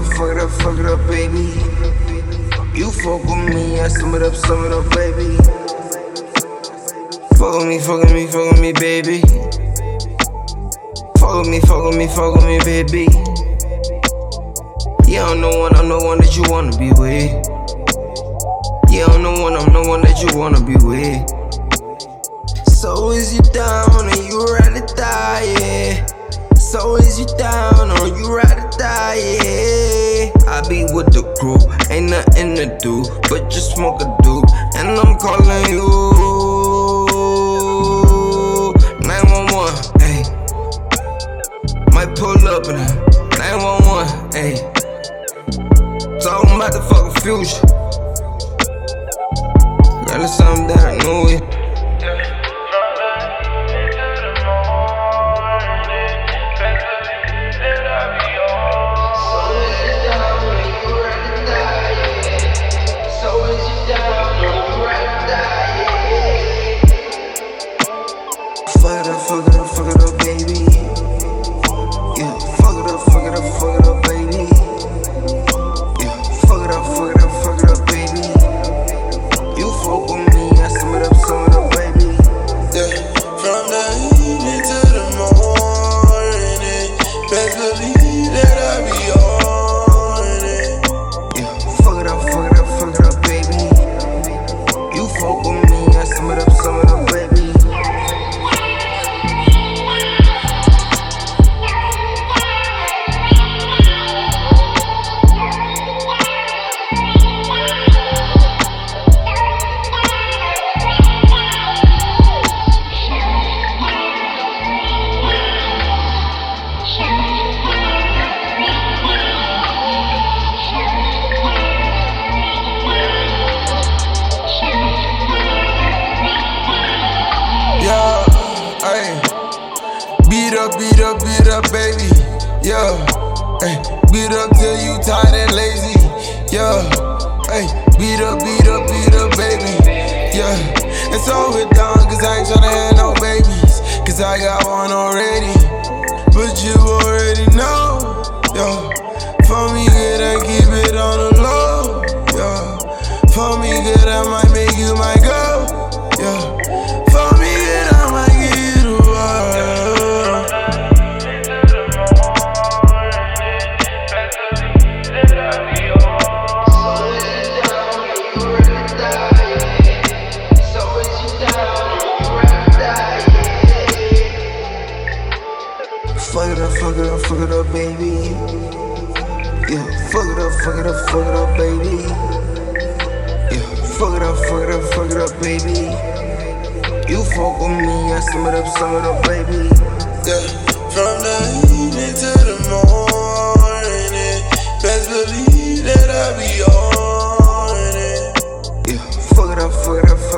fuck it up, baby. You fuck with me, I sum it up, baby. Fuck with me, baby. Fuck with me, baby. Yeah, I'm the one that you wanna be with. Yeah, I'm the one that you wanna be with. So is you down and you ready to die, yeah. So is you down or you ready to die, yeah. I be with the crew, ain't nothing to do but just smoke a dude. And I'm calling you 911, ayy. Might pull up in 911, ayy. Talking about the fucking future. Got something that I know it. Fuck it up, baby. Yeah, fuck it up, baby. Yeah, fuck it up, baby. You fuck with me, I sum it up, baby. Yeah, from the evening to the morning, best believe that I be on it. Yeah, fuck it up, baby. You fuck with me, I sum it up, baby. Beat up, baby. Yeah, hey, beat up till you tired and lazy. Yeah, hey, beat up, baby. Yeah, it's all it down, cause I ain't tryna have no babies. Cause I got one already, but you already know. Yeah, for me good, I keep it on the low. Yeah, for me good, I might make you my girl. Yeah, for me good, I might give you the world. Fuck it up, baby. Yeah, fuck it up, baby. Yeah, fuck it up, baby. You fuck with me, I sum it up, baby. Yeah, from the evening to the morning, best believe that I be on it. Yeah, fuck it up,